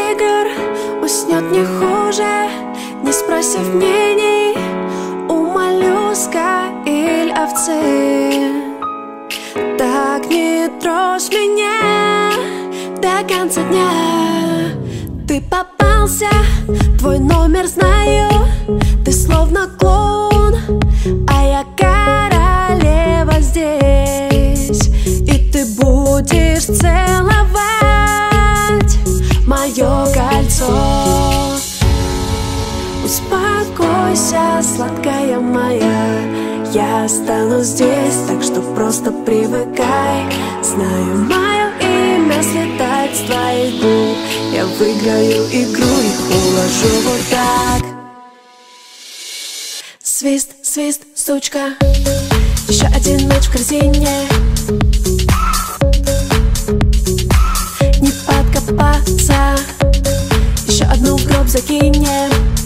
тигр уснет не хуже, не спросив мнений у моллюска или овцы. Так не трожь меня до конца дня. Ты попался, твой номер знаю. Ты словно клоун, а я королева здесь. И ты будешь целовать мое кольцо. Успокойся, сладкая моя, я останусь здесь, так что просто привыкай. Знаю, мое имя слетает с твоих губ. Я выиграю игру и уложу вот так. Свист, свист, стучка, еще один мяч в корзине. Не подкопаться, еще одну в гроб закинем.